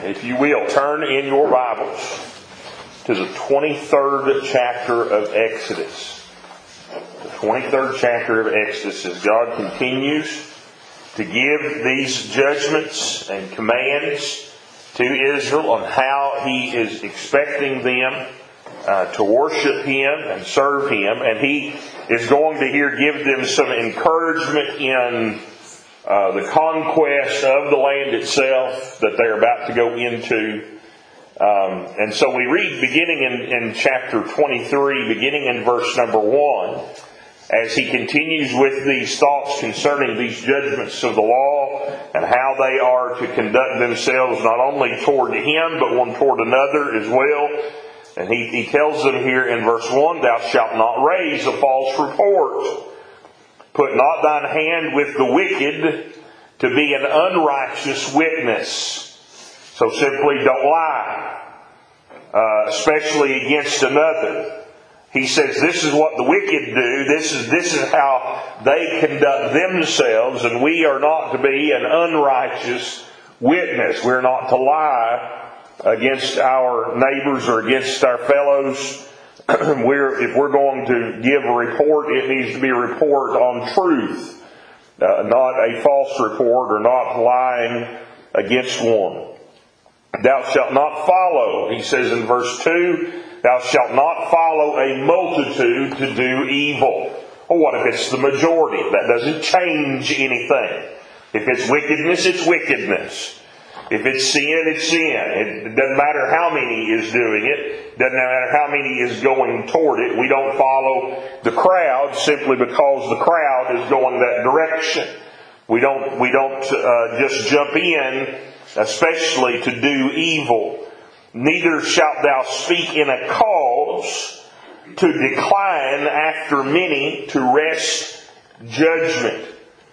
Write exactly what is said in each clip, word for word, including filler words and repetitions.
If you will, turn in your Bibles to the twenty-third chapter of Exodus. The twenty-third chapter of Exodus, as God continues to give these judgments and commands to Israel on how He is expecting them uh, to worship Him and serve Him. And He is going to here give them some encouragement in Uh, the conquest of the land itself that they're about to go into. Um, and so we read beginning in, in chapter twenty-three, beginning in verse number one, as he continues with these thoughts concerning these judgments of the law and how they are to conduct themselves not only toward him, but one toward another as well. And he, he tells them here in verse one, "Thou shalt not raise a false report. Put not thine hand with the wicked to be an unrighteous witness." So simply don't lie, uh, especially against another. He says this is what the wicked do. This is this is how they conduct themselves, and we are not to be an unrighteous witness. We're not to lie against our neighbors or against our fellows. we're, if we're going to give a report, it needs to be a report on truth, uh, not a false report or not lying against one. "Thou shalt not follow," he says in verse two, "thou shalt not follow a multitude to do evil." Well, what if it's the majority? That doesn't change anything. If it's wickedness, it's wickedness. If it's sin, it's sin. It doesn't matter how many is doing it. Doesn't matter how many is going toward it. We don't follow the crowd simply because the crowd is going that direction. We don't, we don't uh, just jump in, especially to do evil. "Neither shalt thou speak in a cause to decline after many to wrest judgment."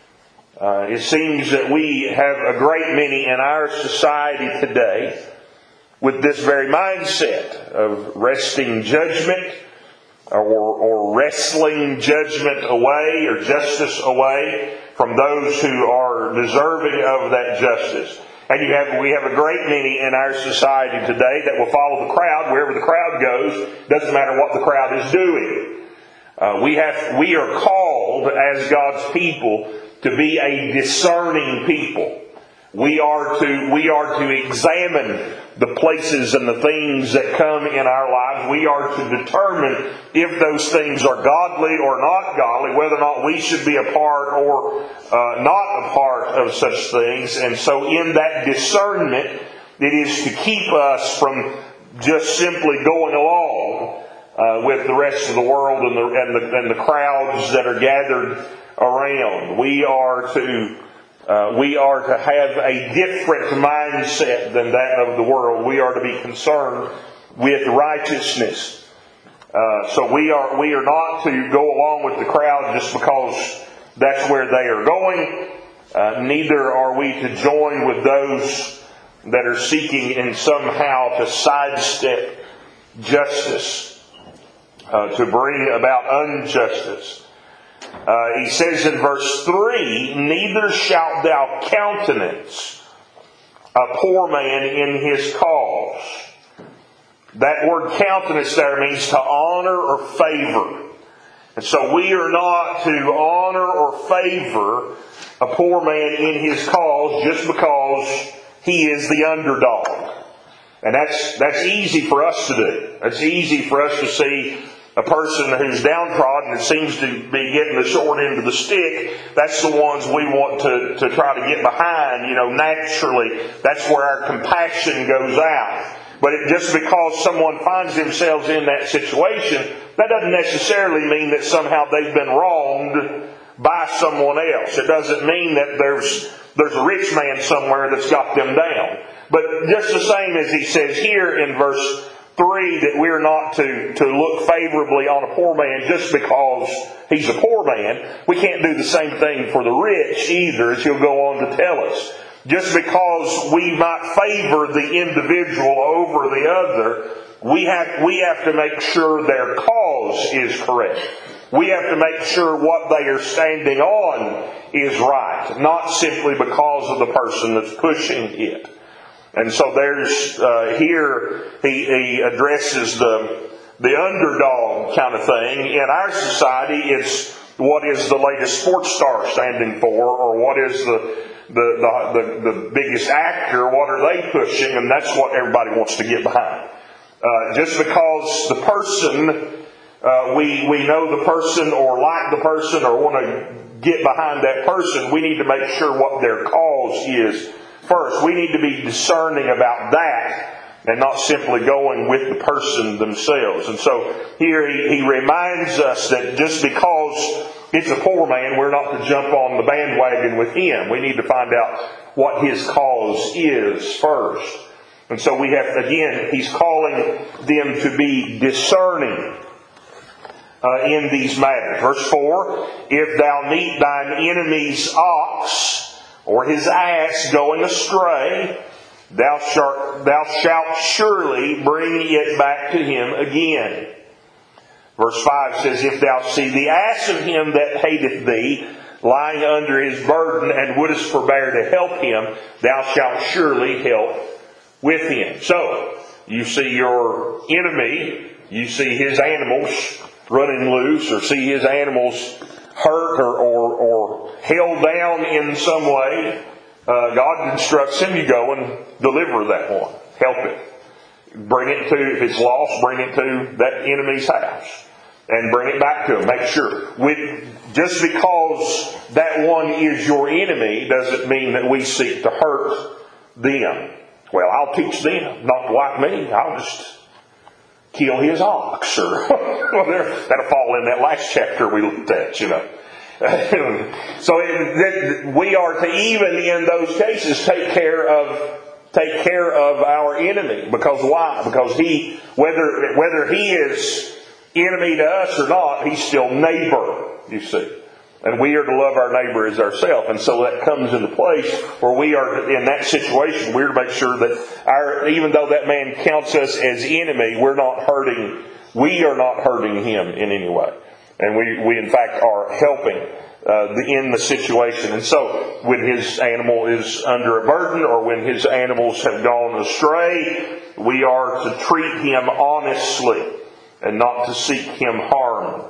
Uh, it seems that we have a great many in our society today with this very mindset of wresting judgment or, or wrestling judgment away or justice away from those who are deserving of that justice. And you have, we have a great many in our society today that will follow the crowd. Wherever the crowd goes, doesn't matter what the crowd is doing. Uh, we have, we are called as God's people to be a discerning people. We are to, we are to examine the places and the things that come in our lives. We are to determine if those things are godly or not godly, whether or not we should be a part or uh, not a part of such things. And so in that discernment, it is to keep us from just simply going along uh, with the rest of the world and the, and the, and the crowds that are gathered around. We are to uh, we are to have a different mindset than that of the world. We are to be concerned with righteousness. Uh, so we are we are not to go along with the crowd just because that's where they are going. Uh, neither are we to join with those that are seeking in somehow to sidestep justice, uh, to bring about injustice. Uh, he says in verse three, "Neither shalt thou countenance a poor man in his cause." That word countenance there means to honor or favor. And so we are not to honor or favor a poor man in his cause just because he is the underdog. And that's, that's easy for us to do. It's easy for us to see a person who's downtrodden and seems to be getting the short end of the stick. That's the ones we want to, to try to get behind. You know, naturally, that's where our compassion goes out. But it, just because someone finds themselves in that situation, that doesn't necessarily mean that somehow they've been wronged by someone else. It doesn't mean that there's there's a rich man somewhere that's got them down. But just the same as he says here in verse three, that we're not to, to look favorably on a poor man just because he's a poor man. We can't do the same thing for the rich either, as he'll go on to tell us. Just because we might favor the individual over the other, we have, we have to make sure their cause is correct. We have to make sure what they are standing on is right, not simply because of the person that's pushing it. And so there's, uh, here, he, he addresses the, the underdog kind of thing. In our society, it's what is the latest sports star standing for, or what is the, the, the, the, the biggest actor, what are they pushing, and that's what everybody wants to get behind. Uh, just because the person, uh, we, we know the person, or like the person, or want to get behind that person, we need to make sure what their cause is first. We need to be discerning about that and not simply going with the person themselves. And so here he, he reminds us that just because it's a poor man, we're not to jump on the bandwagon with him. We need to find out what his cause is first. And so we have, again, he's calling them to be discerning Uh, in these matters. Verse four, if thou meet thine enemy's ox or his ass going astray, thou shalt, thou shalt surely bring it back to him again. Verse five says, if thou see the ass of him that hateth thee lying under his burden, and wouldest forbear to help him, thou shalt surely help with him. So, you see your enemy, you see his animals running loose, or see his animals hurt or, or, or held down in some way, uh, God instructs him, you go and deliver that one. Help it. Bring it to, if it's lost, bring it to that enemy's house. And bring it back to him. Make sure. With, just because that one is your enemy doesn't mean that we seek to hurt them. Well, I'll teach them not to like me. I'll just kill his ox, or well, that'll fall in that last chapter we looked at, you know. So it, we are to, even in those cases, take care of take care of our enemy. Because why? Because he, whether whether he is enemy to us or not, he's still neighbor. You see. And we are to love our neighbor as ourselves. And so that comes into place where we are in that situation. We're to make sure that our, even though that man counts us as enemy, we're not hurting, we are not hurting him in any way. And we, we in fact are helping uh, the, in the situation. And so when his animal is under a burden, or when his animals have gone astray, we are to treat him honestly and not to seek him harm.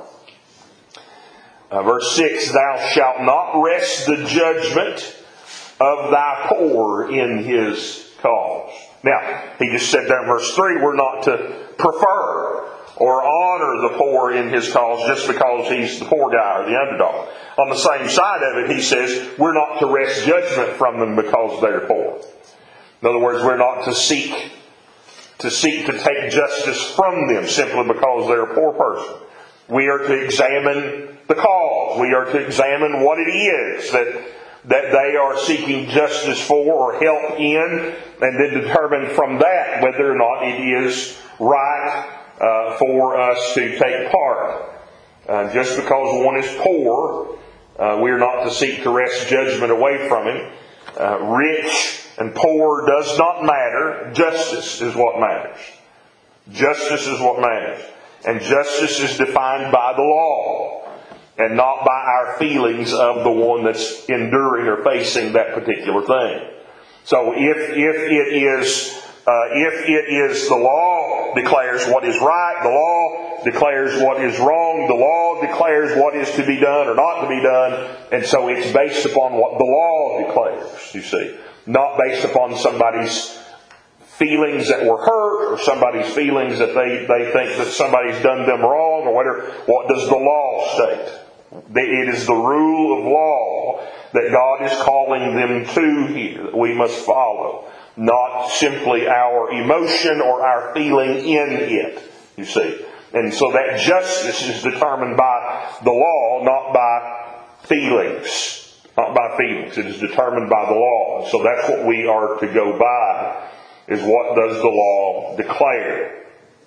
Uh, verse six, thou shalt not rest the judgment of thy poor in his cause. Now, he just said there in verse three, we're not to prefer or honor the poor in his cause just because he's the poor guy or the underdog. On the same side of it, he says, we're not to wrest judgment from them because they're poor. In other words, we're not to seek to seek to take justice from them simply because they're a poor person. We are to examine the cause. We are to examine what it is that, that they are seeking justice for or help in, and then determine from that whether or not it is right uh, for us to take part. Uh, just because one is poor, uh, we are not to seek to wrest judgment away from him. Uh, rich and poor does not matter. Justice is what matters. Justice is what matters. And justice is defined by the law, and not by our feelings of the one that's enduring or facing that particular thing. So if if it is uh, if it is the law declares what is right, the law declares what is wrong, the law declares what is to be done or not to be done, and so it's based upon what the law declares. You see, not based upon somebody's feelings that were hurt, or somebody's feelings that they, they think that somebody's done them wrong, or whatever. What does the law state? It is the rule of law that God is calling them to here, that we must follow. Not simply our emotion or our feeling in it, you see. And so that justice is determined by the law, not by feelings. Not by feelings. It is determined by the law. So that's what we are to go by, is what does the law declare.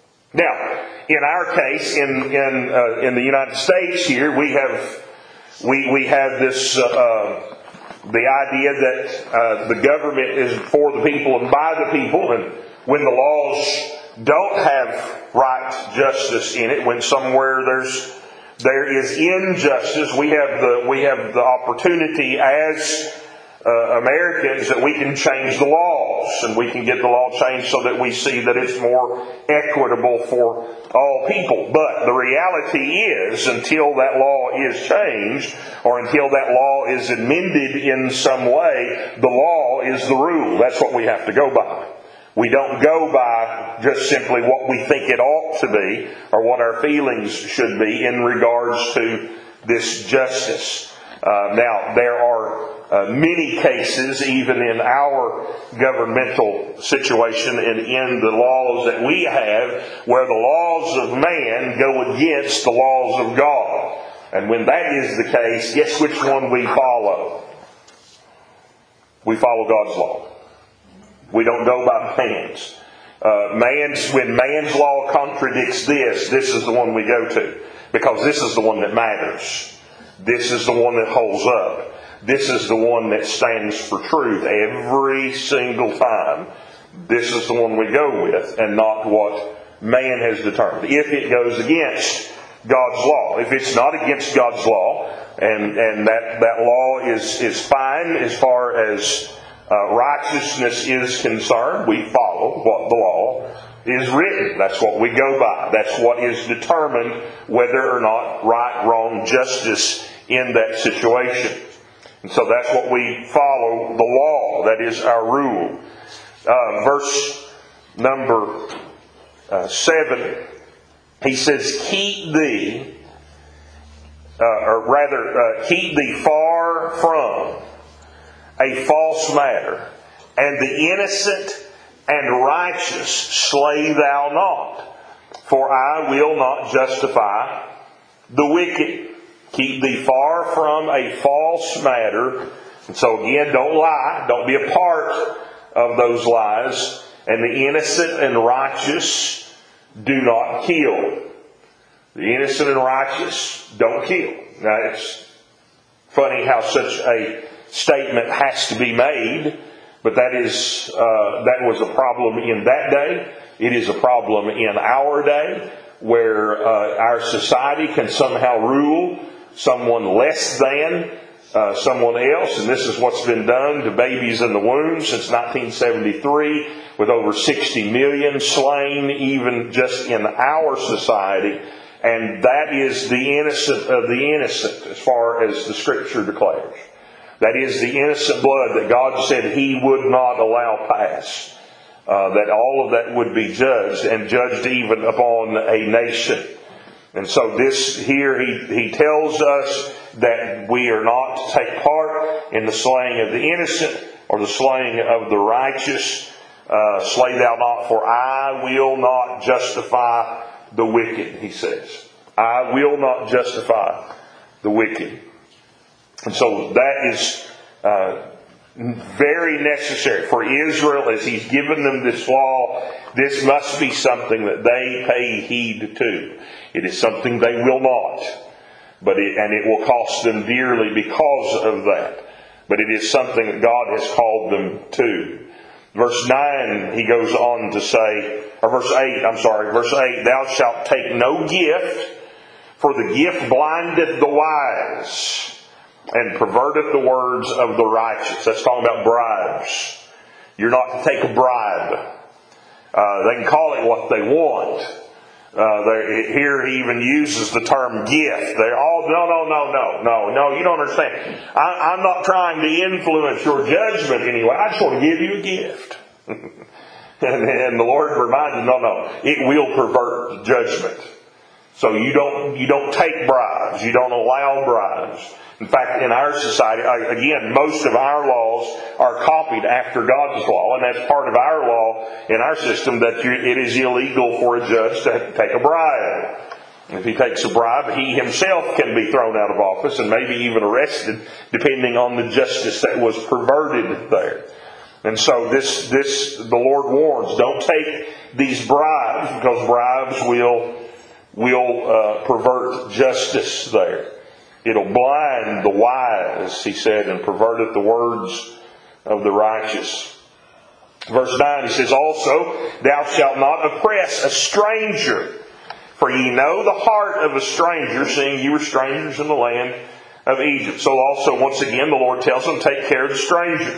Now, in our case, in in uh, in the United States here, we have we we have this uh, uh, the idea that uh, the government is for the people and by the people, and when the laws don't have right justice in it, when somewhere there's there is injustice, we have the we have the opportunity as uh, Americans that we can change the laws, and we can get the law changed so that we see that it's more equitable for all people. But the reality is, until that law is changed, or until that law is amended in some way, the law is the rule. That's what we have to go by. We don't go by just simply what we think it ought to be, or what our feelings should be in regards to this justice. Uh, now, there are uh, many cases, even in our governmental situation and in the laws that we have, where the laws of man go against the laws of God. And when that is the case, guess which one we follow? We follow God's law. We don't go by man's. Uh, man's when man's law contradicts this, this is the one we go to. Because this is the one that matters. This is the one that holds up. This is the one that stands for truth every single time. This is the one we go with, and not what man has determined. If it goes against God's law, if it's not against God's law, and, and that, that law is, is fine as far as uh, righteousness is concerned, we follow what the law is written. That's what we go by. That's what is determined whether or not right, wrong, justice in that situation. And so that's what we follow, the law. That is our rule. Uh, verse number uh, seven, he says, keep thee, uh, or rather, uh, keep thee far from a false matter, and the innocent and righteous slay thou not, for I will not justify the wicked. Keep thee far from a false matter. And so again, don't lie. Don't be a part of those lies. And the innocent and righteous do not kill. The innocent and righteous don't kill. Now it's funny how such a statement has to be made. But that is uh, that was a problem in that day. It is a problem in our day, where uh, our society can somehow rule someone less than uh, someone else. And this is what's been done to babies in the womb since nineteen seventy-three, with over sixty million slain even just in our society. And that is the innocent of the innocent, as far as the Scripture declares. That is the innocent blood that God said He would not allow pass. Uh, that all of that would be judged, and judged even upon a nation. And so this here, he, he tells us that we are not to take part in the slaying of the innocent or the slaying of the righteous. Uh, slay thou not, for I will not justify the wicked, he says. I will not justify the wicked. And so that is uh, very necessary for Israel, as He's given them this law. This must be something that they pay heed to. It is something they will not, but it, and it will cost them dearly because of that. But it is something that God has called them to. Verse nine, he goes on to say, or verse eight, I'm sorry, verse eight, thou shalt take no gift, for the gift blindeth the wise, and perverteth the words of the righteous. That's talking about bribes. You're not to take a bribe. Uh, they can call it what they want. Uh, here he even uses the term gift. They're all, no, no, no, no, no, no, you don't understand. I, I'm not trying to influence your judgment anyway. I just want to give you a gift. and, and the Lord reminded, no, no, it will pervert judgment. So you don't, you don't take bribes. You don't allow bribes. In fact, in our society, again, most of our laws are copied after God's law, and that's part of our law in our system, that it is illegal for a judge to take a bribe. If he takes a bribe, he himself can be thrown out of office and maybe even arrested, depending on the justice that was perverted there. And so this, this, the Lord warns, don't take these bribes, because bribes will, will uh, pervert justice there. It'll blind the wise, he said, and perverteth the words of the righteous. Verse nine, he says, also, thou shalt not oppress a stranger, for ye know the heart of a stranger, seeing ye were strangers in the land of Egypt. So also, once again, the Lord tells them, take care of the strangers.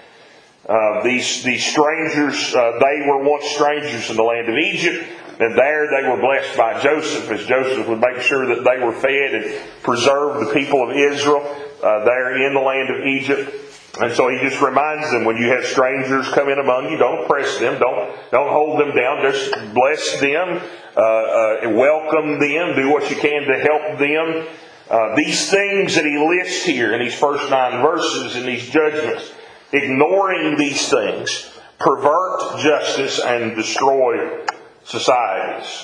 Uh, these, these strangers, uh, they were once strangers in the land of Egypt. And there they were blessed by Joseph, as Joseph would make sure that they were fed and preserve the people of Israel uh, there in the land of Egypt. And so he just reminds them, when you have strangers come in among you, don't oppress them, don't don't hold them down, just bless them, uh, uh, welcome them, do what you can to help them. Uh, these things that he lists here in these first nine verses, in these judgments, ignoring these things, pervert justice and destroy societies.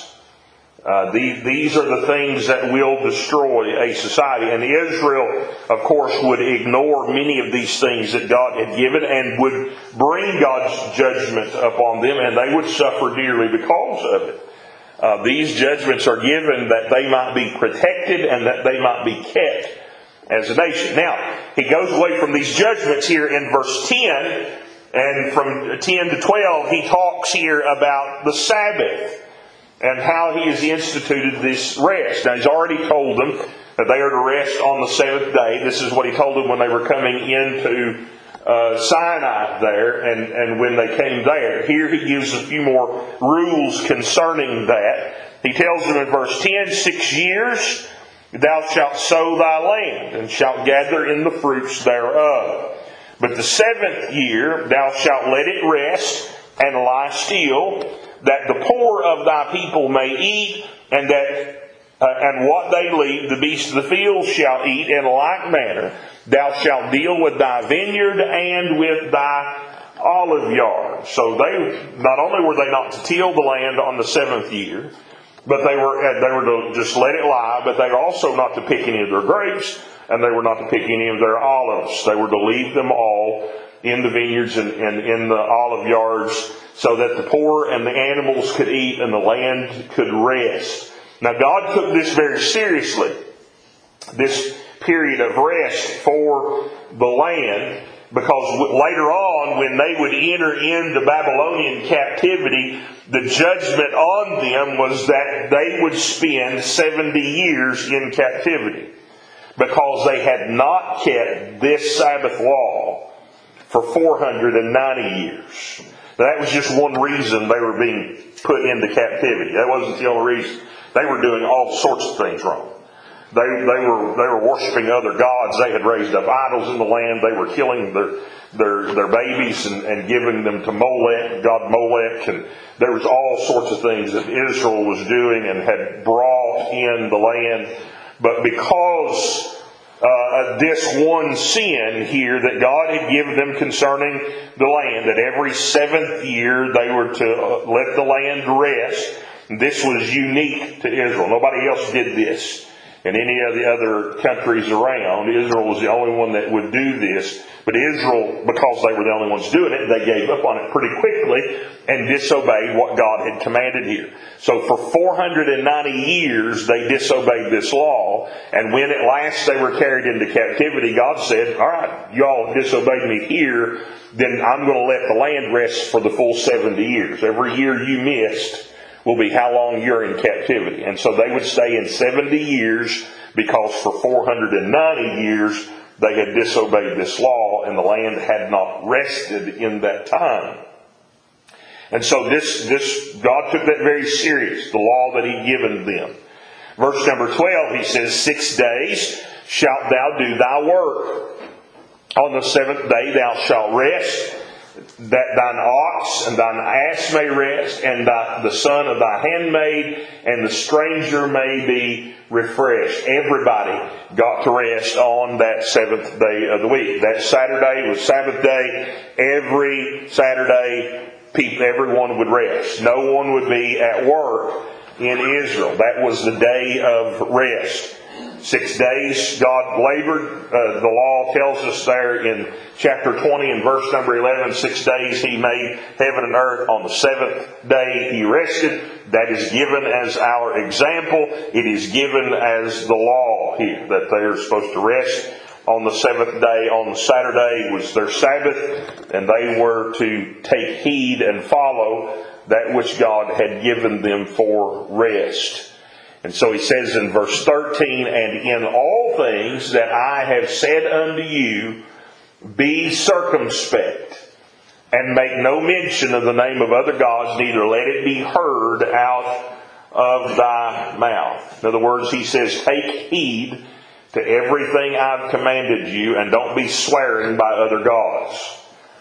Uh, these, these are the things that will destroy a society. And Israel, of course, would ignore many of these things that God had given and would bring God's judgment upon them, and they would suffer dearly because of it. Uh, these judgments are given that they might be protected and that they might be kept as a nation. Now, he goes away from these judgments here in verse ten. And from ten to twelve, he talks here about the Sabbath and how he has instituted this rest. Now, he's already told them that they are to rest on the seventh day. This is what he told them when they were coming into uh, Sinai there and, and when they came there. Here he gives a few more rules concerning that. He tells them in verse ten, six years thou shalt sow thy land and shalt gather in the fruits thereof. But the seventh year thou shalt let it rest and lie still, that the poor of thy people may eat, and that uh, and what they leave the beasts of the field shall eat. In like manner thou shalt deal with thy vineyard and with thy olive yard. So they not only were they not to till the land on the seventh year, but they were they were to just let it lie. But they were also not to pick any of their grapes. And they were not to pick any of their olives. They were to leave them all in the vineyards and, and in the olive yards, so that the poor and the animals could eat and the land could rest. Now, God took this very seriously, this period of rest for the land, because later on, when they would enter into Babylonian captivity, the judgment on them was that they would spend seventy years in captivity, because they had not kept this Sabbath law for four hundred ninety years. Now, that was just one reason they were being put into captivity. That wasn't the only reason. They were doing all sorts of things wrong. They, they were they were worshiping other gods. They had raised up idols in the land. They were killing their their, their babies and, and giving them to Molech, God Molech. And there was all sorts of things that Israel was doing and had brought in the land. But because uh, this one sin here that God had given them concerning the land, that every seventh year they were to let the land rest, this was unique to Israel. Nobody else did this. In any of the other countries around, Israel was the only one that would do this. But Israel, because they were the only ones doing it, they gave up on it pretty quickly and disobeyed what God had commanded here. So for four hundred ninety years, they disobeyed this law. And when at last they were carried into captivity, God said, all right, y'all disobeyed me here, then I'm going to let the land rest for the full seventy years. Every year you missed will be how long you're in captivity. And so they would stay in seventy years, because for four hundred ninety years they had disobeyed this law and the land had not rested in that time. And so this, this God took that very serious, the law that He'd given them. Verse number twelve, He says, Six days shalt thou do thy work. On the seventh day thou shalt rest, that thine ox and thine ass may rest, and thy, the son of thy handmaid and the stranger may be refreshed. Everybody got to rest on that seventh day of the week. That Saturday was Sabbath day. Every Saturday, people, everyone would rest. No one would be at work in Israel. That was the day of rest. Six days God labored. Uh, the law tells us there in chapter twenty and verse number eleven, six days He made heaven and earth. On the seventh day He rested. That is given as our example. It is given as the law here, that they are supposed to rest on the seventh day. On Saturday was their Sabbath, and they were to take heed and follow that which God had given them for rest. And so he says in verse thirteen, "And in all things that I have said unto you, be circumspect, and make no mention of the name of other gods, neither let it be heard out of thy mouth." In other words, he says, take heed to everything I've commanded you, and don't be swearing by other gods.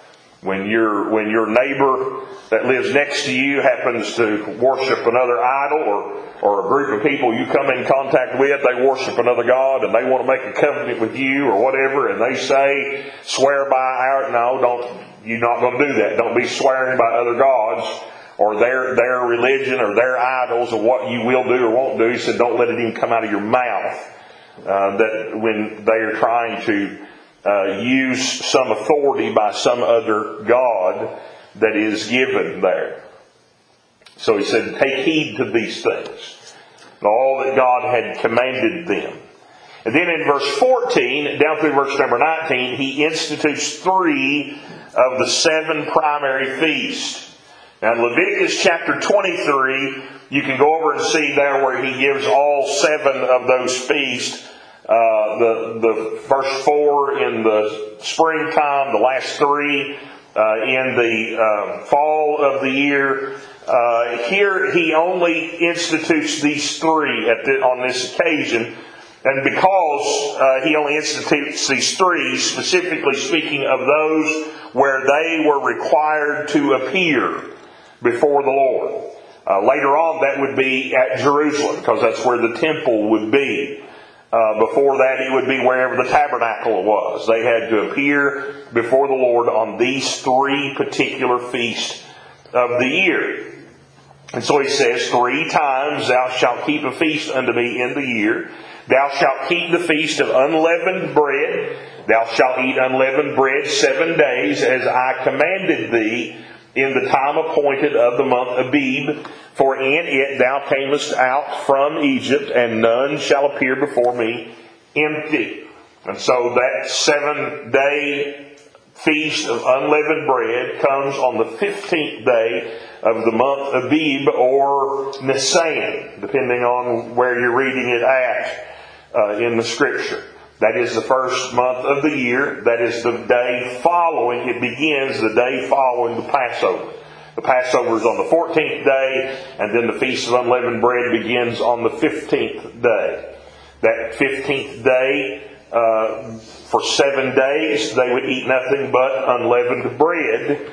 When your when your neighbor that lives next to you happens to worship another idol, or or a group of people you come in contact with, they worship another god and they want to make a covenant with you or whatever, and they say, swear by our, no, don't, you're not going to do that. Don't be swearing by other gods or their their religion or their idols or what you will do or won't do. He said, don't let it even come out of your mouth. Uh, that when they are trying to uh, use some authority by some other god that is given there. So he said, take heed to these things, all that God had commanded them. And then in verse fourteen, down through verse number nineteen, he institutes three of the seven primary feasts. Now in Leviticus chapter twenty-three, you can go over and see there where he gives all seven of those feasts. Uh, the, the first four in the springtime, the last three uh, in the uh, fall of the year. Uh, here he only institutes these three at the, on this occasion. And because uh, he only institutes these three, specifically speaking of those where they were required to appear before the Lord. Uh, later on, that would be at Jerusalem, because that's where the temple would be. Uh, before that, it would be wherever the tabernacle was. They had to appear before the Lord on these three particular feasts of the year. And so he says, three times thou shalt keep a feast unto me in the year. Thou shalt keep the feast of unleavened bread. Thou shalt eat unleavened bread seven days, as I commanded thee, in the time appointed of the month Abib. For in it thou camest out from Egypt, and none shall appear before me empty. And so that seven-day feast of unleavened bread comes on the fifteenth day of the month Abib, or Nisan, depending on where you're reading it at uh, in the Scripture. That is the first month of the year. That is the day following. It begins the day following the Passover. The Passover is on the fourteenth day, and then the Feast of Unleavened Bread begins on the fifteenth day. That fifteenth day, uh, for seven days, they would eat nothing but unleavened bread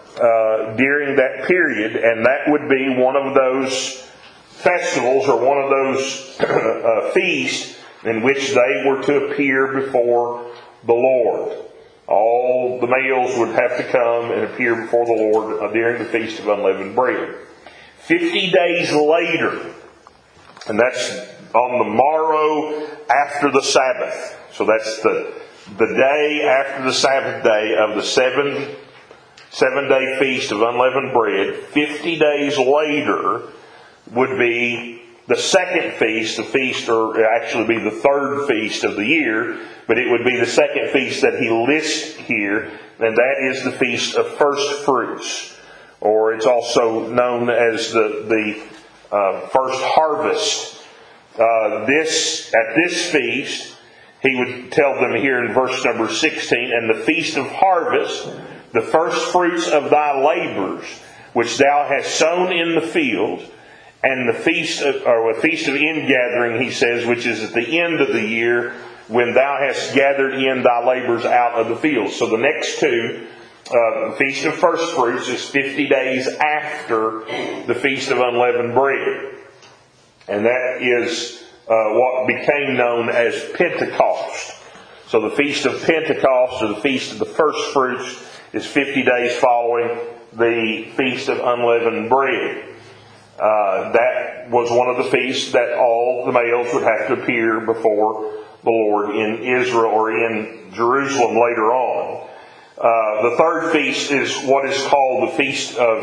uh, during that period, and that would be one of those festivals or one of those uh, feasts in which they were to appear before the Lord. All the males would have to come and appear before the Lord during the Feast of Unleavened Bread. Fifty days later, and that's on the morrow after the Sabbath. So that's the, the day after the Sabbath day of the seven, seven day Feast of Unleavened Bread. Fifty days later would be the second feast, the feast, or actually be the third feast of the year, but it would be the second feast that he lists here, and that is the Feast of First Fruits, or it's also known as the, the uh, First Harvest. Uh, this, at this feast, he would tell them here in verse number sixteen, and the Feast of Harvest, the first fruits of thy labors, which thou hast sown in the field, and the feast of, or a feast of ingathering, he says, which is at the end of the year, when thou hast gathered in thy labors out of the field. So the next two, uh, the Feast of First Fruits, is fifty days after the Feast of Unleavened Bread. And that is uh, what became known as Pentecost. So the Feast of Pentecost, or the Feast of the First Fruits, is fifty days following the Feast of Unleavened Bread. Uh, that was one of the feasts that all the males would have to appear before the Lord in Israel or in Jerusalem later on. Uh, the third feast is what is called the Feast of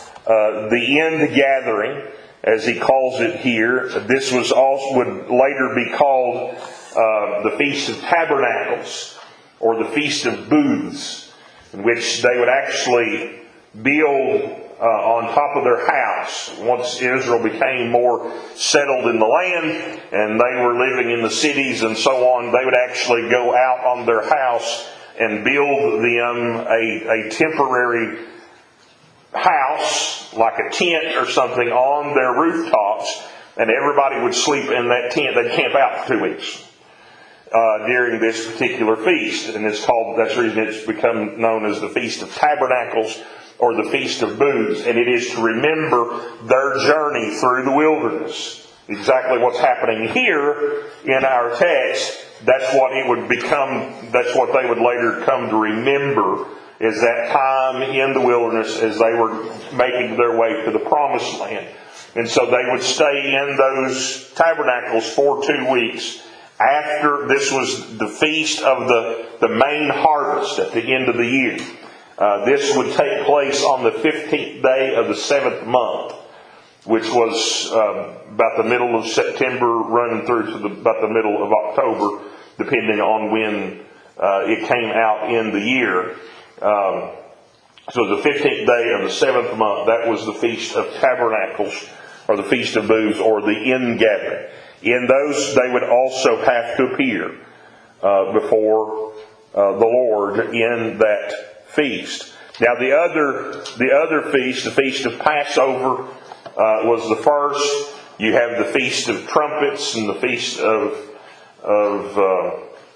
uh, the End Gathering, as he calls it here. This was also would later be called uh, the Feast of Tabernacles, or the Feast of Booths, in which they would actually build uh, on top of their house. Once Israel became more settled in the land and they were living in the cities and so on, they would actually go out on their house and build them a, a temporary house, like a tent or something, on their rooftops, and everybody would sleep in that tent. They'd camp out for two weeks uh, during this particular feast, and it's called. That's the reason it's become known as the Feast of Tabernacles or the Feast of Booths, and it is to remember their journey through the wilderness. Exactly what's happening here in our text. That's what it would become. That's what they would later come to remember. Is that time in the wilderness as they were making their way to the Promised Land. And so they would stay in those tabernacles for two weeks. After this was the feast of the, the main harvest at the end of the year. Uh, this would take place on the fifteenth day of the seventh month, which was uh, about the middle of September running through to the, about the middle of October, depending on when uh, it came out in the year. Um, so the fifteenth day of the seventh month, that was the Feast of Tabernacles, or the Feast of Booths, or the Ingathering. In those, they would also have to appear uh, before uh, the Lord in that feast. Now the other, the other feast, the Feast of Passover, uh, was the first. You have the Feast of Trumpets and the Feast of of uh,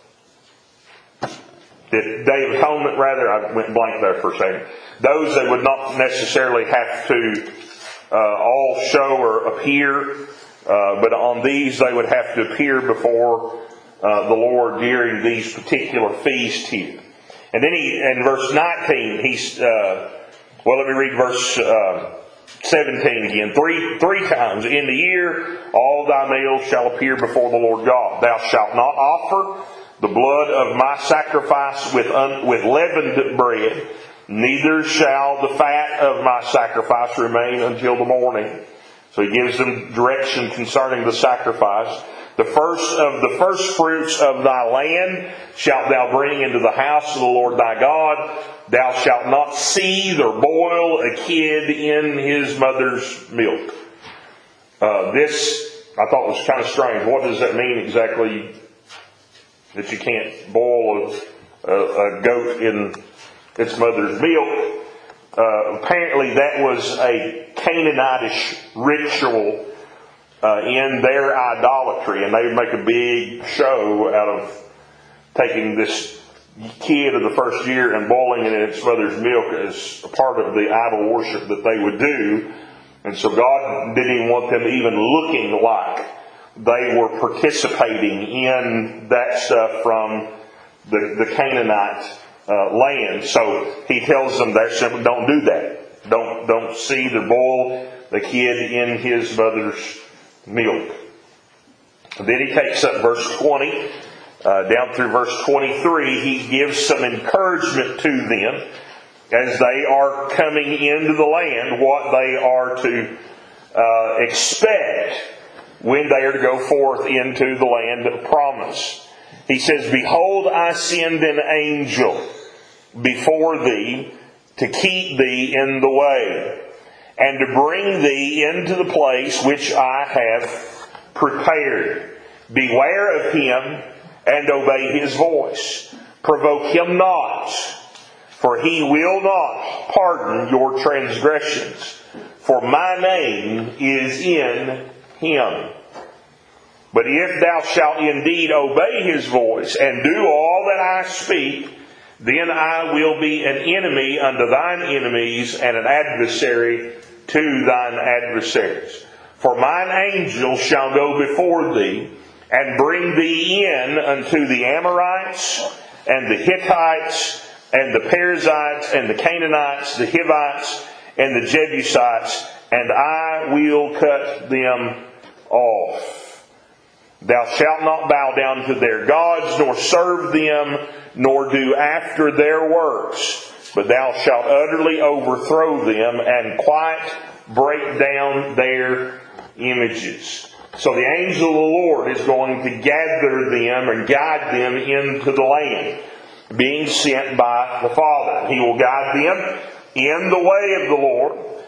the Day of Atonement, rather. I went blank there for a second. Those that would not necessarily have to uh, all show or appear, uh, but on these they would have to appear before uh, the Lord during these particular feasts here. And then he, in verse nineteen, he's, uh, well, let me read verse uh, seventeen again. Three, three times in the year, all thy males shall appear before the Lord God. Thou shalt not offer the blood of my sacrifice with un, with leavened bread, neither shall the fat of my sacrifice remain until the morning. So he gives them direction concerning the sacrifice. The first of the first fruits of thy land shalt thou bring into the house of the Lord thy God. Thou shalt not seethe or boil a kid in his mother's milk. Uh, this I thought was kind of strange. What does that mean exactly? That you can't boil a, a, a goat in its mother's milk. Uh, apparently that was a Canaanitish ritual uh, in their idolatry, and they would make a big show out of taking this kid of the first year and boiling it in its mother's milk as a part of the idol worship that they would do. And so God didn't even want them even looking like they were participating in that stuff from the, the Canaanite uh, land. So he tells them there, simply don't do that. Don't don't seethe or boil the kid in his mother's milk. And then he takes up verse twenty, uh, down through verse twenty-three. He gives some encouragement to them as they are coming into the land, what they are to uh, expect when they are to go forth into the land of promise. He says, behold, I send an angel before thee to keep thee in the way, and to bring thee into the place which I have prepared. Beware of him, and obey his voice. Provoke him not, for he will not pardon your transgressions, for my name is in him. But if thou shalt indeed obey his voice, and do all that I speak, then I will be an enemy unto thine enemies, and an adversary to thine adversaries. For mine angel shall go before thee, and bring thee in unto the Amorites, and the Hittites, and the Perizzites, and the Canaanites, the Hivites, and the Jebusites, and I will cut them off. Thou shalt not bow down to their gods, nor serve them, nor do after their works, but thou shalt utterly overthrow them, and quite break down their images. So the angel of the Lord is going to gather them and guide them into the land, being sent by the Father. He will guide them in the way of the Lord,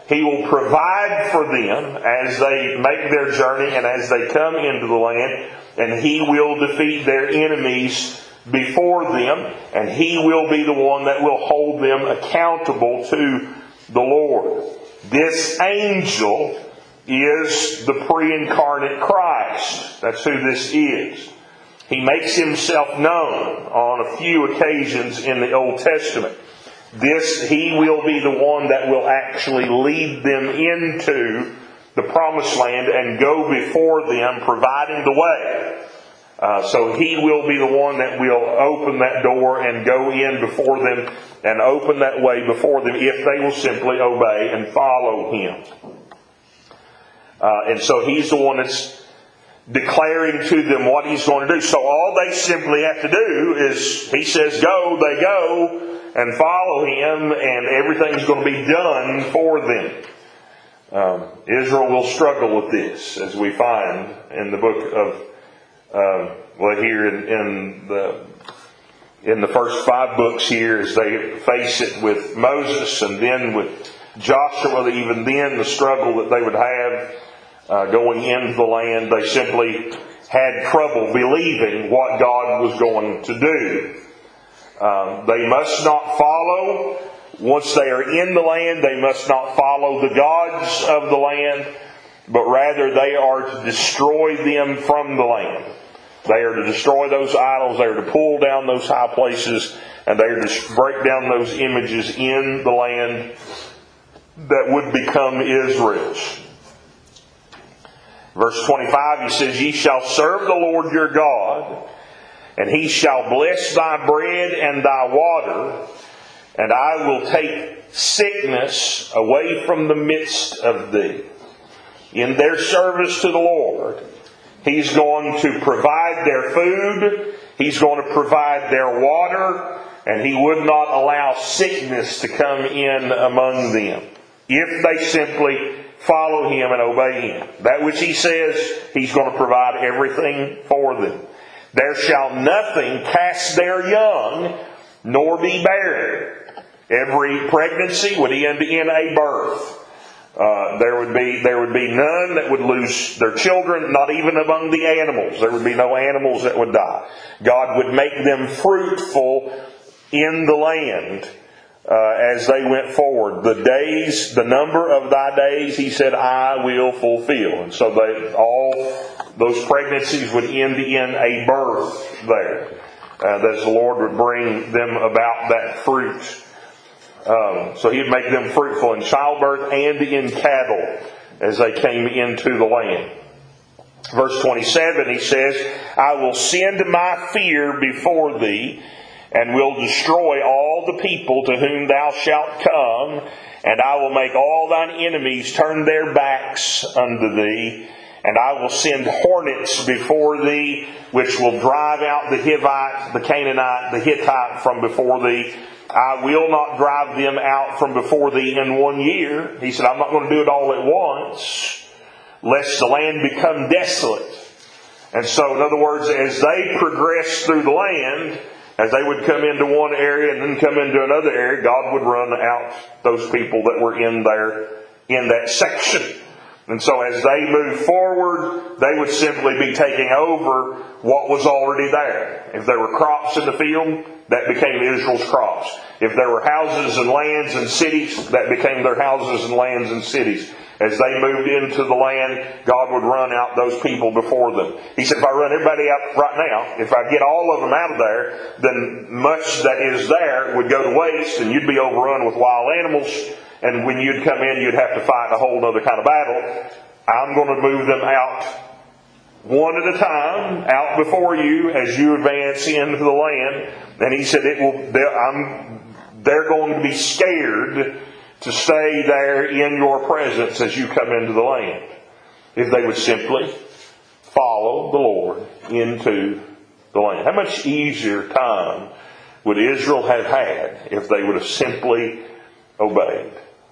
He will provide for them as they make their journey and as they come into the land. And He will defeat their enemies before them. And He will be the one that will hold them accountable to the Lord. This angel is the pre-incarnate Christ. That's who this is. He makes Himself known on a few occasions in the Old Testament. This, He will be the one that will actually lead them into the promised land and go before them, providing the way. Uh, so He will be the one that will open that door and go in before them and open that way before them if they will simply obey and follow Him. Uh, and so He's the one that's declaring to them what He's going to do. So all they simply have to do is, He says go, they go and follow Him, and everything's going to be done for them. Um, Israel will struggle with this, as we find in the book of, um, well, here in, in the in the first five books here, as they face it with Moses and then with Joshua. Even then, the struggle that they would have uh, going into the land, they simply had trouble believing what God was going to do. Um, they must not follow. Once they are in the land, they must not follow the gods of the land, but rather they are to destroy them from the land. They are to destroy those idols, they are to pull down those high places, and they are to break down those images in the land that would become Israel's. Verse twenty-five, he says, Ye shall serve the Lord your God, and He shall bless thy bread and thy water, and I will take sickness away from the midst of thee. In their service to the Lord, He's going to provide their food, He's going to provide their water, and He would not allow sickness to come in among them if they simply follow Him and obey Him. That which He says, He's going to provide everything for them. There shall nothing cast their young, nor be barren. Every pregnancy would end in a birth. Uh, there would be there would be none that would lose their children, not even among the animals. There would be no animals that would die. God would make them fruitful in the land uh, as they went forward. The days, the number of thy days, He said, I will fulfill. And so they, all those pregnancies would end in a birth there. Uh, that the Lord would bring them about that fruit. Um, so He'd make them fruitful in childbirth and in cattle as they came into the land. Verse twenty-seven, He says, I will send my fear before thee, and will destroy all the people to whom thou shalt come, and I will make all thine enemies turn their backs unto thee, and I will send hornets before thee, which will drive out the Hivite, the Canaanite, the Hittite from before thee. I will not drive them out from before thee in one year. He said, I'm not going to do it all at once, lest the land become desolate. And so, in other words, as they progress through the land, as they would come into one area and then come into another area, God would run out those people that were in there, in that section. And so as they moved forward, they would simply be taking over what was already there. If there were crops in the field, that became Israel's crops. If there were houses and lands and cities, that became their houses and lands and cities. As they moved into the land, God would run out those people before them. He said, if I run everybody out right now, if I get all of them out of there, then much that is there would go to waste, and you'd be overrun with wild animals. And when you'd come in, you'd have to fight a whole other kind of battle. I'm going to move them out one at a time, out before you as you advance into the land. And He said, "It will. They're, I'm, they're going to be scared to stay there in your presence as you come into the land, if they would simply follow the Lord into the land." How much easier time would Israel have had if they would have simply obeyed?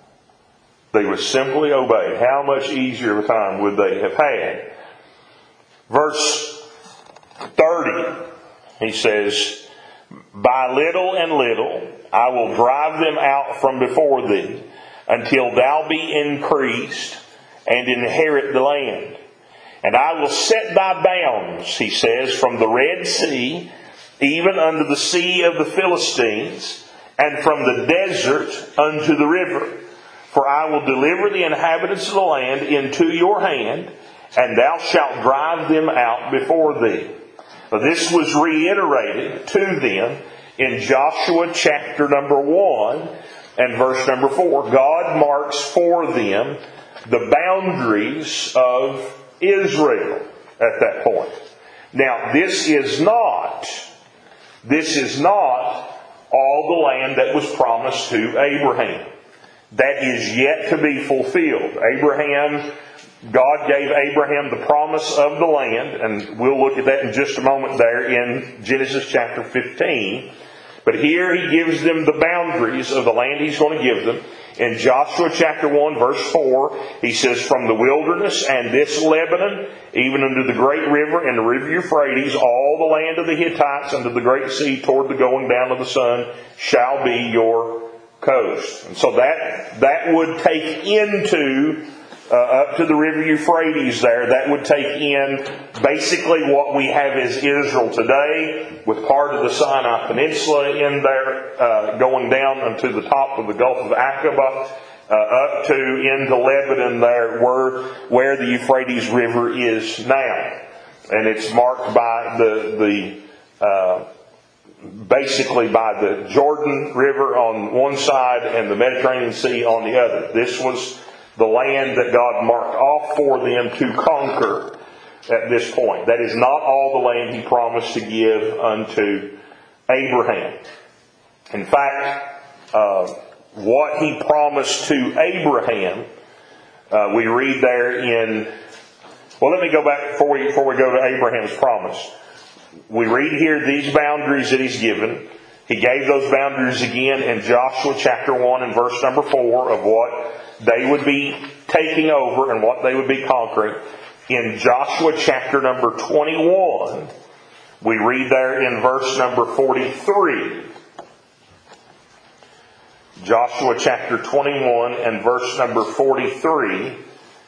They would simply obey. How much easier of a time would they have had? Verse thirty, he says, By little and little I will drive them out from before thee. until thou be increased and inherit the land. And I will set thy bounds, he says, from the Red Sea, even unto the sea of the Philistines, and from the desert unto the river. For I will deliver the inhabitants of the land into your hand, and thou shalt drive them out before thee. Now, this was reiterated to them in Joshua chapter number one and verse number four. God marks for them the boundaries of Israel at that point. Now, this is not, this is not all the land that was promised to Abraham. That is yet to be fulfilled. Abraham, God gave Abraham the promise of the land, and we'll look at that in just a moment there in Genesis chapter fifteen. But here he gives them the boundaries of the land he's going to give them. In Joshua chapter one, verse four, he says, from the wilderness and this Lebanon, even unto the great river and the river Euphrates, all the land of the Hittites unto the great sea toward the going down of the sun shall be your coast. And so that, that would take into Uh, up to the river Euphrates there, that would take in basically what we have as Israel today, with part of the Sinai Peninsula in there, uh, going down unto the top of the Gulf of Aqaba, uh, up to into Lebanon there, where, where the Euphrates River is now. And it's marked by the, the uh, basically by the Jordan River on one side and the Mediterranean Sea on the other. This was the land that God marked off for them to conquer at this point. That is not all the land He promised to give unto Abraham. In fact, uh, what He promised to Abraham, uh, we read there in... Well, let me go back before we, before we go to Abraham's promise. We read here these boundaries that He's given. He gave those boundaries again in Joshua chapter one and verse number four of what they would be taking over and what they would be conquering. In Joshua chapter number twenty-one, we read there in verse number forty-three. Joshua chapter twenty-one and verse number forty-three,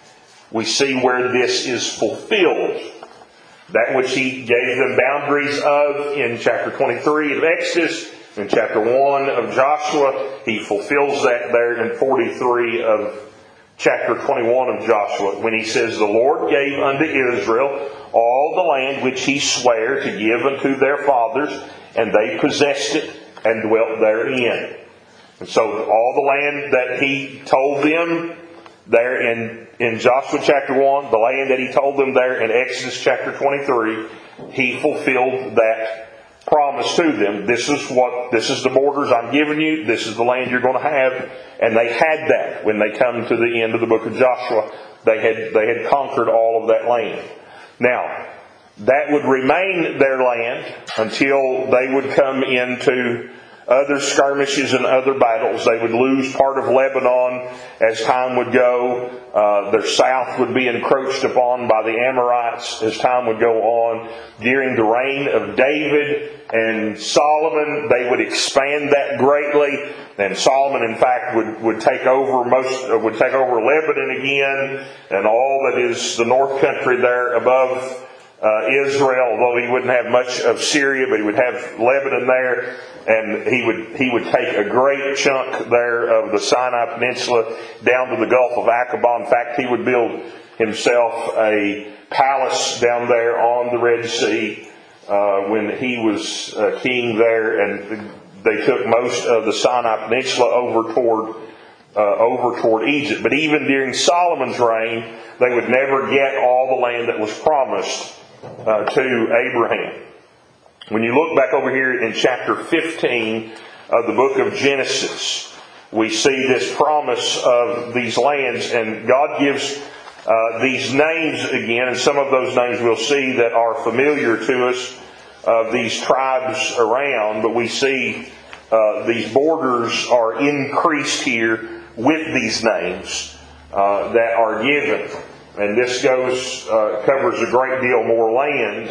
we see where this is fulfilled. That which He gave them boundaries of in chapter twenty-three of Exodus, in chapter one of Joshua, He fulfills that there in forty-three of chapter twenty-one of Joshua, when He says, the Lord gave unto Israel all the land which He sware to give unto their fathers, and they possessed it and dwelt therein. And so all the land that He told them there in, in Joshua chapter one, the land that He told them there in Exodus chapter twenty-three, He fulfilled that promise to them. This is what, this is the borders I'm giving you. This is the land you're going to have. And they had that when they come to the end of the book of Joshua. They had, they had conquered all of that land. Now, that would remain their land until they would come into other skirmishes and other battles. They would lose part of Lebanon as time would go. Uh, their south would be encroached upon by the Amorites as time would go on. During the reign of David and Solomon, they would expand that greatly. And Solomon, in fact, would, would take over most uh, would take over Lebanon again, and all that is the north country there above Uh, Israel, although he wouldn't have much of Syria, but he would have Lebanon there, and he would he would take a great chunk there of the Sinai Peninsula down to the Gulf of Aqaba. In fact, he would build himself a palace down there on the Red Sea uh, when he was uh, king there, and they took most of the Sinai Peninsula over toward uh, over toward Egypt. But even during Solomon's reign, they would never get all the land that was promised Uh, to Abraham. When you look back over here in chapter fifteen of the book of Genesis, we see this promise of these lands, and God gives uh, these names again, and some of those names we'll see that are familiar to us of these tribes around, but we see uh, these borders are increased here with these names uh, that are given. And this goes, uh, covers a great deal more land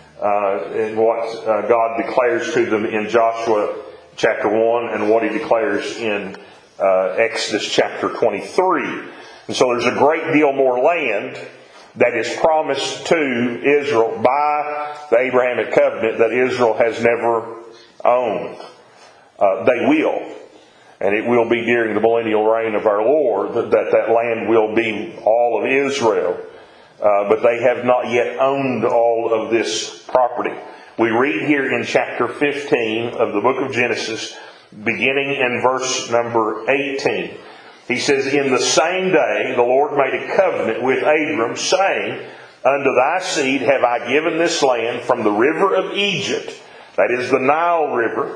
uh, in what uh, God declares to them in Joshua chapter one and what He declares in uh, Exodus chapter twenty-three. And so there's a great deal more land that is promised to Israel by the Abrahamic covenant that Israel has never owned. Uh, they will. And it will be during the millennial reign of our Lord that that, that land will be all of Israel. Uh, but they have not yet owned all of this property. We read here in chapter fifteen of the book of Genesis, beginning in verse number eighteen. He says, "In the same day the Lord made a covenant with Abram, saying, Unto thy seed have I given this land from the river of Egypt," that is the Nile River,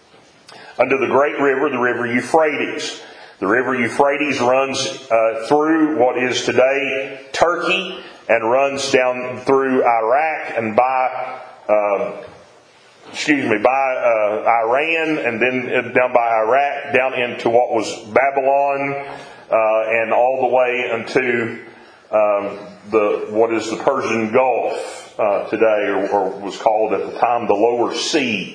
"unto the great river, the river Euphrates." The river Euphrates runs uh, through what is today Turkey and runs down through Iraq and by, uh, excuse me, by uh, Iran and then down by Iraq, down into what was Babylon uh, and all the way into um, the what is the Persian Gulf uh, today, or, or was called at the time the Lower Sea.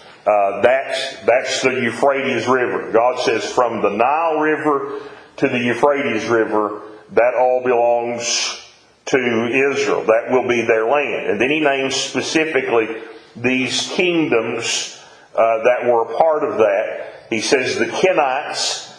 Uh, that's, that's the Euphrates River. God says from the Nile River to the Euphrates River, that all belongs to Israel. That will be their land. And then he names specifically these kingdoms uh, that were a part of that. He says the Kenites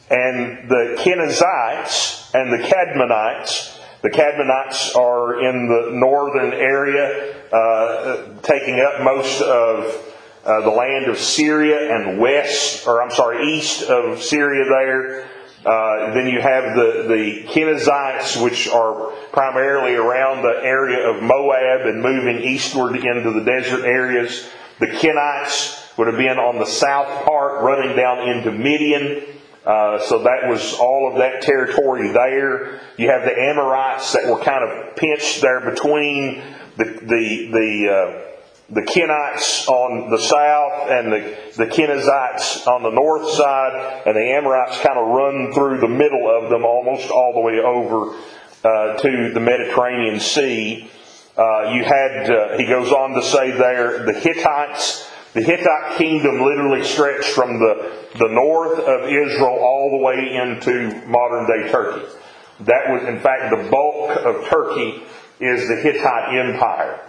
and the Kenizzites and the Cadmonites. The Cadmonites are in the northern area, uh, taking up most of Uh, the land of Syria and west, or I'm sorry, east of Syria there. Uh, then you have the, the Kenizzites, which are primarily around the area of Moab and moving eastward into the desert areas. The Kenites would have been on the south part, running down into Midian. Uh, so that was all of that territory there. You have the Amorites that were kind of pinched there between the, the, the, uh, the Kenites on the south and the, the Kenizzites on the north side, and the Amorites kind of run through the middle of them almost all the way over uh, to the Mediterranean Sea. Uh, you had, uh, he goes on to say there, the Hittites. The Hittite kingdom literally stretched from the, the north of Israel all the way into modern day Turkey. That was, in fact, the bulk of Turkey is the Hittite Empire.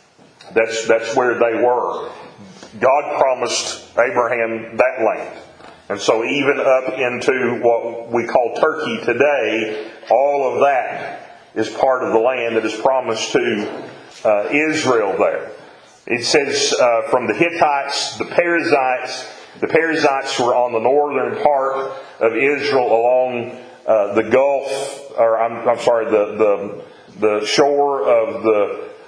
That's that's where they were. God promised Abraham that land. And so even up into what we call Turkey today, all of that is part of the land that is promised to uh, Israel there. It says uh, from the Hittites, the Perizzites. The Perizzites were on the northern part of Israel along uh, the Gulf, or I'm, I'm sorry, the, the, the shore of the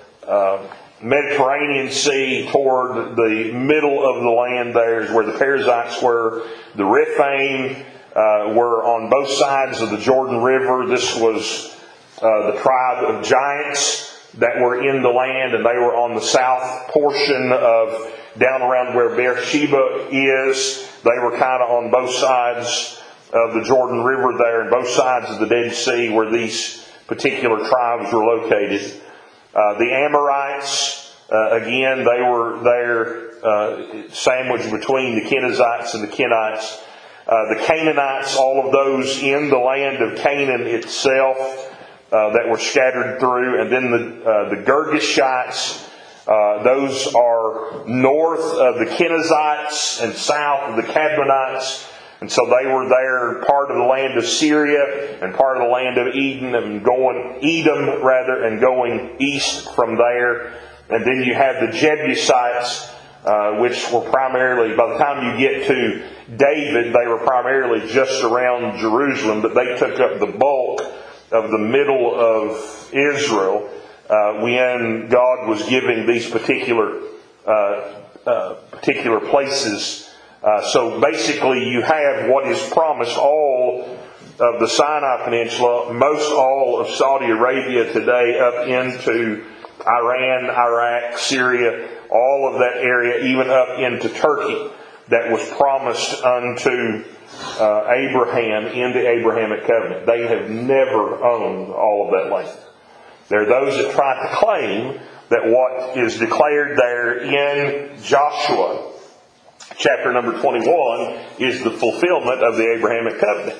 uh, Mediterranean Sea toward the middle of the land there is where the Perizzites were. The Rephaim uh, were on both sides of the Jordan River. This was uh, the tribe of giants that were in the land, and they were on the south portion of down around where Beersheba is. They were kind of on both sides of the Jordan River there, and both sides of the Dead Sea where these particular tribes were located. Uh, the Amorites, uh, again, they were there uh, sandwiched between the Kenizzites and the Kenites. Uh, the Canaanites, all of those in the land of Canaan itself uh, that were scattered through. And then the, uh, the Girgashites, uh, those are north of the Kenizzites and south of the Cadmonites. And so they were there, part of the land of Syria and part of the land of Eden, and going Edom rather, and going east from there. And then you have the Jebusites, uh, which were primarily, by the time you get to David, they were primarily just around Jerusalem, but they took up the bulk of the middle of Israel uh, when God was giving these particular uh, uh, particular places. Uh, so basically you have what is promised all of the Sinai Peninsula, most all of Saudi Arabia today, up into Iran, Iraq, Syria, all of that area, even up into Turkey, that was promised unto uh, Abraham in the Abrahamic covenant. They have never owned all of that land. There are those that try to claim that what is declared there in Joshua chapter number twenty-one is the fulfillment of the Abrahamic covenant.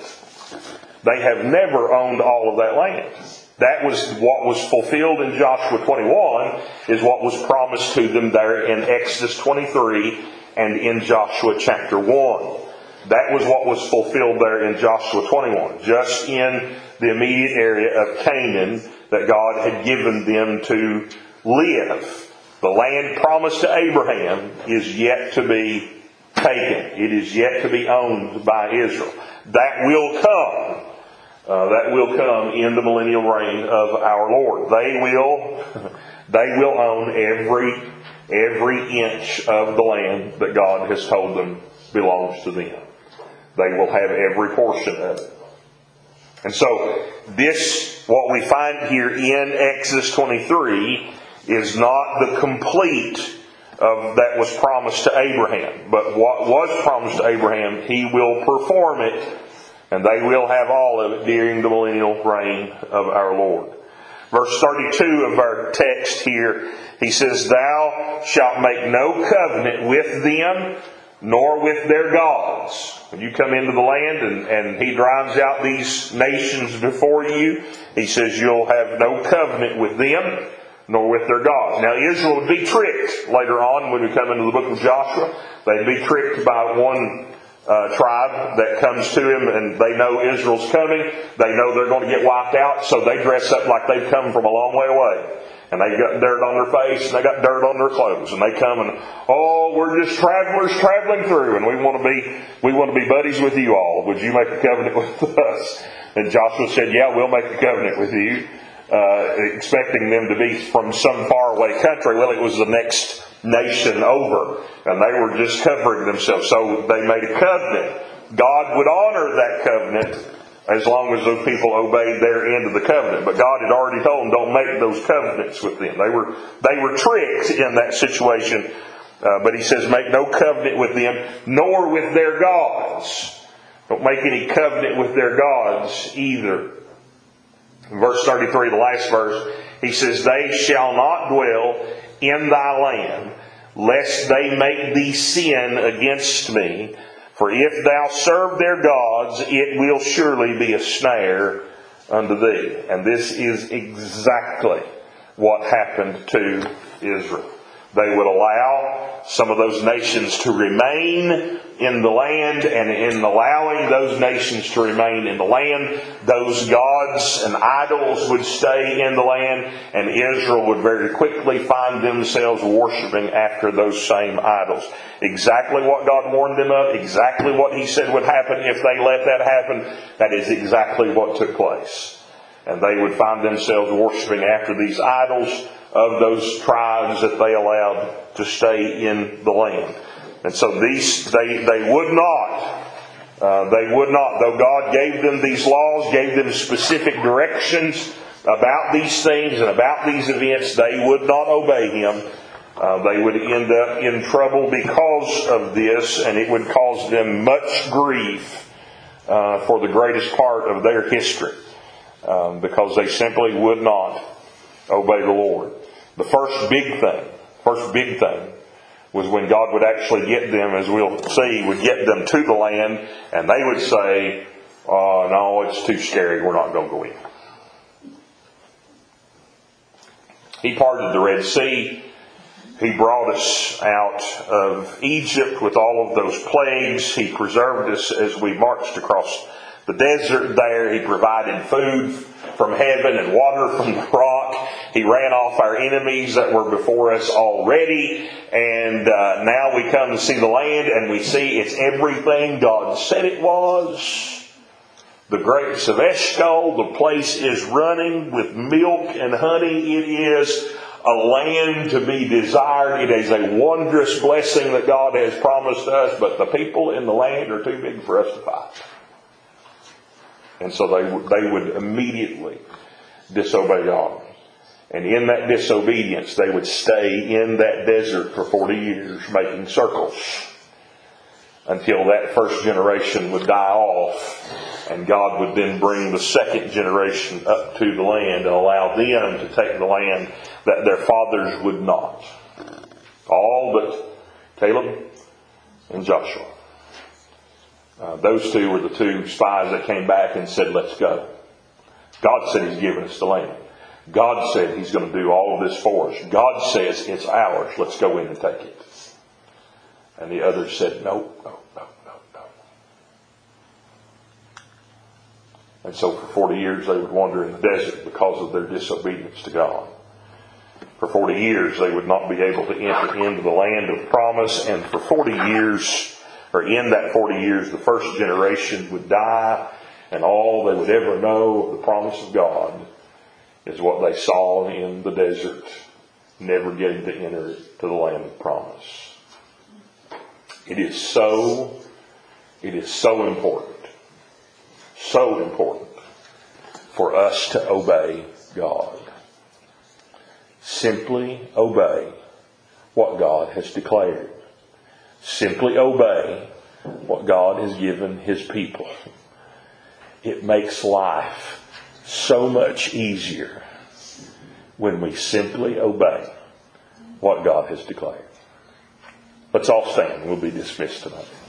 They have never owned all of that land. That was what was fulfilled in Joshua twenty-one, is what was promised to them there in Exodus twenty-three and in Joshua chapter one. That was what was fulfilled there in Joshua twenty-one, just in the immediate area of Canaan that God had given them to live. The land promised to Abraham is yet to be taken. It is yet to be owned by Israel. That will come. Uh, that will come in the millennial reign of our Lord. They will, they will own every, every inch of the land that God has told them belongs to them. They will have every portion of it. And so, this, what we find here in Exodus twenty-three, is not the complete of that was promised to Abraham. But what was promised to Abraham, He will perform it, and they will have all of it during the millennial reign of our Lord. Verse thirty-two of our text here, he says, "Thou shalt make no covenant with them, nor with their gods." When you come into the land and, and He drives out these nations before you, He says you'll have no covenant with them, nor with their gods. Now Israel would be tricked later on when we come into the book of Joshua. They'd be tricked by one uh, tribe that comes to him, and they know Israel's coming. They know they're going to get wiped out, so they dress up like they've come from a long way away. And they got dirt on their face, and they got dirt on their clothes, and they come and, oh, we're just travelers traveling through, and we want to be, we want to be buddies with you all. Would you make a covenant with us? And Joshua said, yeah, we'll make a covenant with you, uh, expecting them to be from some faraway country. Well, it was the next nation over, and they were just covering themselves. So they made a covenant. God would honor that covenant as long as those people obeyed their end of the covenant. But God had already told them, don't make those covenants with them. They were they were tricked in that situation. Uh, but He says, make no covenant with them, nor with their gods. Don't make any covenant with their gods either. In verse thirty-three, the last verse, He says, they shall not dwell in thy land, lest they make thee sin against me. For if thou serve their gods, it will surely be a snare unto thee. And this is exactly what happened to Israel. They would allow some of those nations to remain in the land, and in allowing those nations to remain in the land, those gods and idols would stay in the land, and Israel would very quickly find themselves worshiping after those same idols. Exactly what God warned them of, exactly what He said would happen if they let that happen, that is exactly what took place. And they would find themselves worshiping after these idols of those tribes that they allowed to stay in the land. And so these, they, they would not, uh, they would not, though God gave them these laws, gave them specific directions about these things and about these events, they would not obey Him. Uh, they would end up in trouble because of this, and it would cause them much grief uh, for the greatest part of their history, um, because they simply would not obey the Lord. The first big thing, first big thing, was when God would actually get them, as we'll see, would get them to the land, and they would say, oh, no, it's too scary, we're not going to go in. He parted the Red Sea. He brought us out of Egypt with all of those plagues. He preserved us as we marched across the desert there. He provided food from heaven and water from the rock. He ran off our enemies that were before us already. And uh, now we come to see the land, and we see it's everything God said it was. The grapes of Eshcol, the place is running with milk and honey. It is a land to be desired. It is a wondrous blessing that God has promised us, but the people in the land are too big for us to fight. And so they, they would immediately disobey God. And in that disobedience, they would stay in that desert for forty years, making circles, until that first generation would die off, and God would then bring the second generation up to the land and allow them to take the land that their fathers would not. All but Caleb, and Joshua. Uh, those two were the two spies that came back and said, let's go. God said He's given us the land. God said He's going to do all of this for us. God says it's ours. Let's go in and take it. And the others said, no, no, no, no, no. And so for forty years they would wander in the desert because of their disobedience to God. For forty years they would not be able to enter into the land of promise. And for forty years, or in that forty years, the first generation would die. And all they would ever know of the promise of God is what they saw in the desert, never getting to enter to the land of promise. It is so, it is so important, so important for us to obey God. Simply obey what God has declared. Simply obey what God has given His people. It makes life so much easier when we simply obey what God has declared. Let's all stand. We'll be dismissed tonight.